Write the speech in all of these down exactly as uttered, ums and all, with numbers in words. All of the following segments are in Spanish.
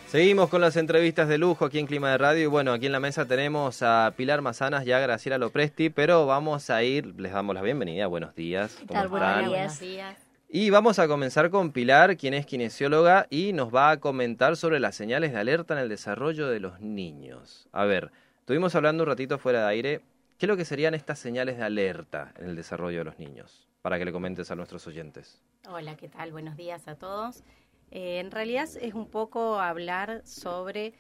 Seguimos con las entrevistas de lujo aquí en Clima de Radio y bueno, aquí en la mesa tenemos a Pilar Mazanas y a Graciela Lopresti, pero vamos a ir, les damos la bienvenida, buenos días, ¿cómo ¿Qué tal? están? Buenos días. Y vamos a comenzar con Pilar, quien es kinesióloga y nos va a comentar sobre las señales de alerta en el desarrollo de los niños. A ver, estuvimos hablando un ratito fuera de aire, ¿qué es lo que serían estas señales de alerta en el desarrollo de los niños? Para que le comentes a nuestros oyentes. Hola, ¿qué tal? Buenos días a todos. Eh, en realidad es un poco hablar sobre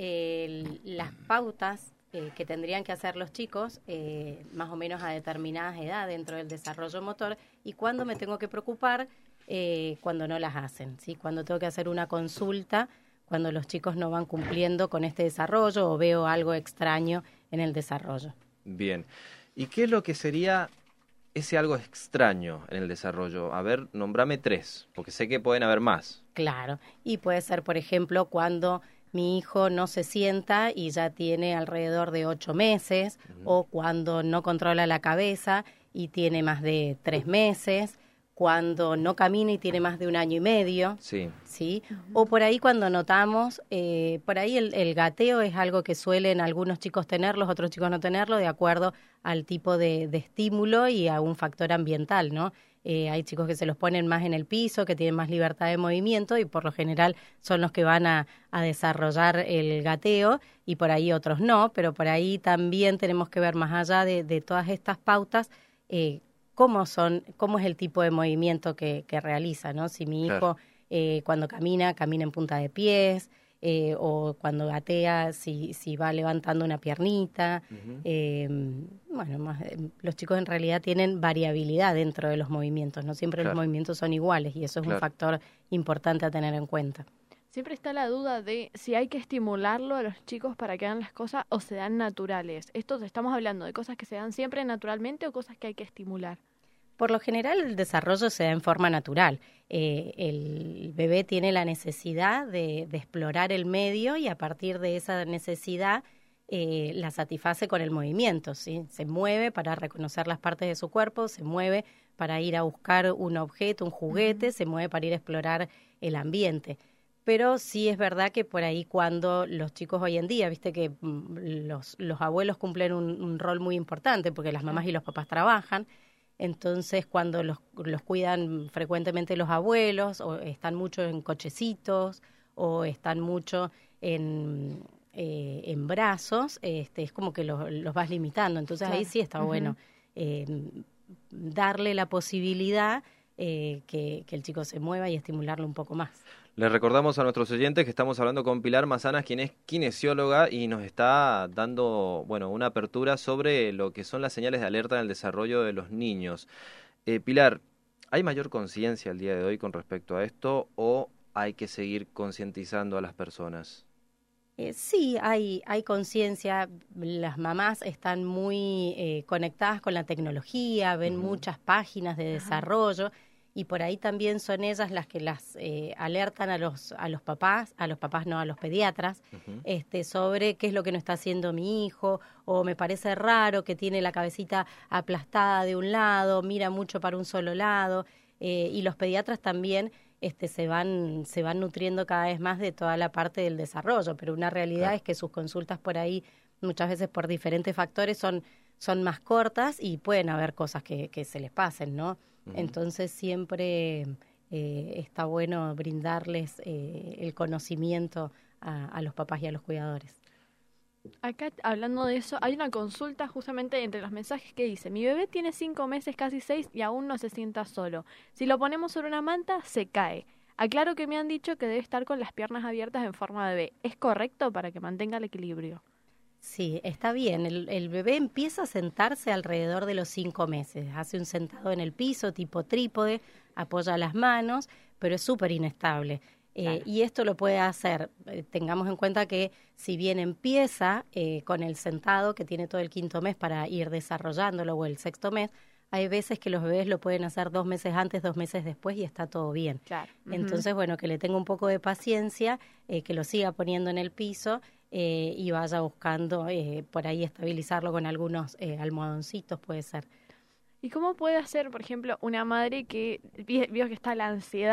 eh, las pautas eh, que tendrían que hacer los chicos eh, más o menos a determinadas edades dentro del desarrollo motor y cuándo me tengo que preocupar eh, cuando no las hacen, ¿sí? Cuando tengo que hacer una consulta, cuando los chicos no van cumpliendo con este desarrollo o veo algo extraño en el desarrollo. Bien. ¿Y qué es lo que sería ese algo extraño en el desarrollo? A ver, nombrame tres, porque sé que pueden haber más. Claro, y puede ser, por ejemplo, cuando mi hijo no se sienta y ya tiene alrededor de ocho meses, uh-huh. o cuando no controla la cabeza y tiene más de tres meses, cuando no camina y tiene más de un año y medio, sí, ¿sí? Uh-huh. O por ahí cuando notamos, eh, por ahí el, el gateo es algo que suelen algunos chicos tenerlo, otros chicos no tenerlo, de acuerdo al tipo de, de estímulo y a un factor ambiental, ¿no? Eh, hay chicos que se los ponen más en el piso, que tienen más libertad de movimiento y por lo general son los que van a, a desarrollar el gateo y por ahí otros no, pero por ahí también tenemos que ver más allá de, de todas estas pautas, eh, cómo son, cómo es el tipo de movimiento que, que realiza, ¿no? Si mi hijo claro. eh, cuando camina, camina en punta de pies, eh, o cuando gatea, si, si va levantando una piernita. Uh-huh. eh, bueno, más, eh, los chicos en realidad tienen variabilidad dentro de los movimientos, no siempre claro. los movimientos son iguales y eso es claro. un factor importante a tener en cuenta. Siempre está la duda de si hay que estimularlo a los chicos para que hagan las cosas o se dan naturales. Esto estamos hablando de cosas que se dan siempre naturalmente o cosas que hay que estimular. Por lo general el desarrollo se da en forma natural. Eh, el bebé tiene la necesidad de, de explorar el medio y a partir de esa necesidad eh, la satisface con el movimiento, ¿sí? Se mueve para reconocer las partes de su cuerpo, se mueve para ir a buscar un objeto, un juguete, uh-huh. se mueve para ir a explorar el ambiente. Pero sí es verdad que por ahí cuando los chicos hoy en día, viste que los, los abuelos cumplen un, un rol muy importante porque las mamás y los papás trabajan. Entonces, cuando los, los cuidan frecuentemente los abuelos, o están mucho en cochecitos, o están mucho en, eh, en brazos, este, es como que los, los vas limitando. Entonces, claro. ahí sí está uh-huh. bueno eh, darle la posibilidad eh, que, que el chico se mueva y estimularlo un poco más. Les recordamos a nuestros oyentes que estamos hablando con Pilar Mazanas, quien es kinesióloga y nos está dando, bueno, una apertura sobre lo que son las señales de alerta en el desarrollo de los niños. Eh, Pilar, ¿hay mayor conciencia el día de hoy con respecto a esto o hay que seguir concientizando a las personas? Eh, sí, hay, hay conciencia. Las mamás están muy eh, conectadas con la tecnología, ven uh-huh. muchas páginas de desarrollo. Uh-huh. Y por ahí también son ellas las que las eh, alertan a los a los papás, a los papás no, a los pediatras, uh-huh. este, sobre qué es lo que no está haciendo mi hijo, o me parece raro que tiene la cabecita aplastada de un lado, mira mucho para un solo lado, eh, y los pediatras también este, se van se van nutriendo cada vez más de toda la parte del desarrollo, pero una realidad claro. es que sus consultas por ahí, muchas veces por diferentes factores, son, son más cortas y pueden haber cosas que, que se les pasen, ¿no? Uh-huh. Entonces siempre eh, está bueno brindarles eh, el conocimiento a, a los papás y a los cuidadores. Acá, hablando de eso, hay una consulta justamente entre los mensajes que dice: mi bebé tiene cinco meses, casi seis, y aún no se sienta solo. Si lo ponemos sobre una manta, se cae. Aclaro que me han dicho que debe estar con las piernas abiertas en forma de B. ¿Es correcto para que mantenga el equilibrio? Sí, está bien. El, el bebé empieza a sentarse alrededor de los cinco meses. Hace un sentado en el piso, tipo trípode, apoya las manos, pero es súper inestable. Claro. Eh, y esto lo puede hacer, eh, tengamos en cuenta que si bien empieza eh, con el sentado, que tiene todo el quinto mes para ir desarrollándolo, o el sexto mes, hay veces que los bebés lo pueden hacer dos meses antes, dos meses después y está todo bien. Claro. Uh-huh. Entonces, bueno, que le tenga un poco de paciencia, eh, que lo siga poniendo en el piso eh, y vaya buscando eh, por ahí estabilizarlo con algunos eh, almohadoncitos, puede ser. ¿Y cómo puede hacer, por ejemplo, una madre que vio que está la ansiedad,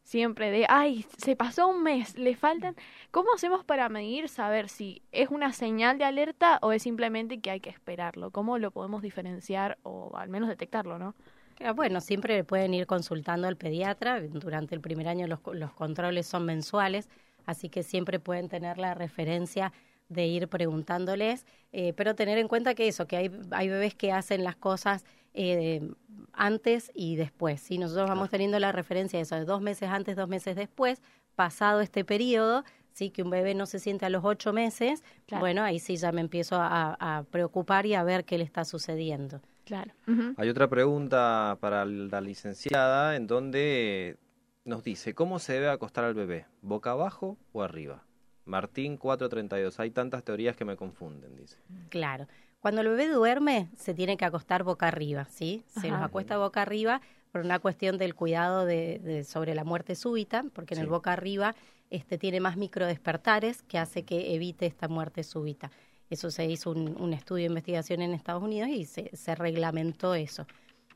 siempre de, ay, se pasó un mes, le faltan. ¿Cómo hacemos para medir, saber si es una señal de alerta o es simplemente que hay que esperarlo? ¿Cómo lo podemos diferenciar o al menos detectarlo, no? Bueno, siempre pueden ir consultando al pediatra. Durante el primer año los, los controles son mensuales, así que siempre pueden tener la referencia de ir preguntándoles, eh, pero tener en cuenta que eso, que hay, hay bebés que hacen las cosas eh, antes y después, ¿sí? Nosotros vamos teniendo la referencia de eso, de dos meses antes, dos meses después, pasado este periodo, sí, que un bebé no se siente a los ocho meses, claro. Bueno, ahí sí ya me empiezo a, a preocupar y a ver qué le está sucediendo. Claro. Uh-huh. Hay otra pregunta para la licenciada en donde nos dice, ¿cómo se debe acostar al bebé? ¿Boca abajo o arriba? Martín cuatro treinta y dos, hay tantas teorías que me confunden, dice. Claro, cuando el bebé duerme se tiene que acostar boca arriba, ¿sí? Se Ajá. los acuesta boca arriba por una cuestión del cuidado de, de sobre la muerte súbita, porque en sí. el boca arriba este, tiene más microdespertares que hace que evite esta muerte súbita. Eso se hizo un, un estudio de investigación en Estados Unidos y se, se reglamentó eso.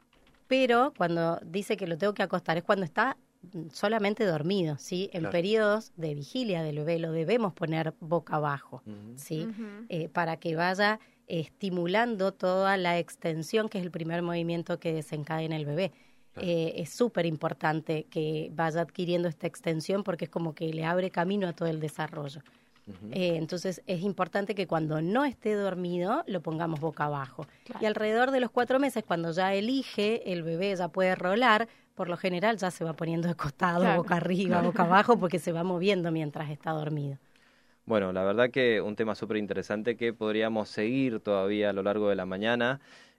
Pero cuando dice que lo tengo que acostar es cuando está solamente dormido, ¿sí? En claro. periodos de vigilia del bebé lo debemos poner boca abajo, uh-huh. ¿sí? Uh-huh. Eh, para que vaya eh, estimulando toda la extensión, que es el primer movimiento que desencadena el bebé. Claro. Eh, es súper importante que vaya adquiriendo esta extensión porque es como que le abre camino a todo el desarrollo. Uh-huh. Eh, entonces es importante que cuando no esté dormido lo pongamos boca abajo. Claro. Y alrededor de los cuatro meses, cuando ya elige, el bebé ya puede rolar, por lo general ya se va poniendo de costado, claro. boca arriba, claro. boca abajo, porque se va moviendo mientras está dormido. Bueno, la verdad que un tema súper interesante que podríamos seguir todavía a lo largo de la mañana.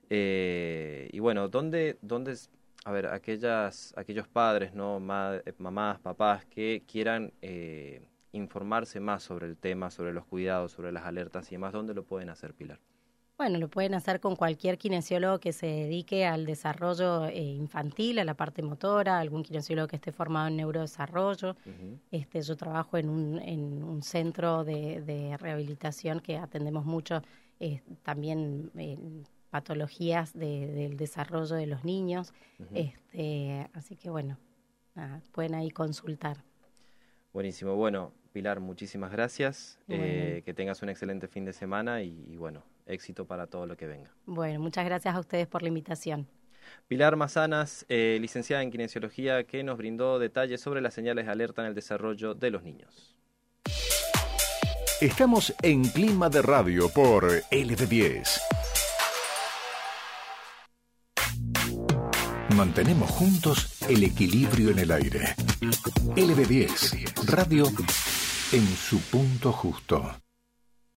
Eh, y bueno, ¿dónde, dónde, a ver, aquellas, aquellos padres, ¿no? Ma, mamás, papás que quieran eh, informarse más sobre el tema, sobre los cuidados, sobre las alertas y demás, ¿dónde lo pueden hacer, Pilar? Bueno, lo pueden hacer con cualquier kinesiólogo que se dedique al desarrollo eh, infantil, a la parte motora, algún kinesiólogo que esté formado en neurodesarrollo. Uh-huh. Este, yo trabajo en un, en un centro de, de rehabilitación que atendemos mucho eh, también eh, patologías de, del desarrollo de los niños. Uh-huh. Este, así que bueno, nada, pueden ahí consultar. Buenísimo. Bueno, Pilar, muchísimas gracias. Bueno. Eh, que tengas un excelente fin de semana y, y bueno, éxito para todo lo que venga. Bueno, muchas gracias a ustedes por la invitación. Pilar Mazanas, eh, licenciada en Kinesiología, que nos brindó detalles sobre las señales de alerta en el desarrollo de los niños. Estamos en Clima de Radio por L B diez. Mantenemos juntos el equilibrio en el aire. L B diez, radio en su punto justo.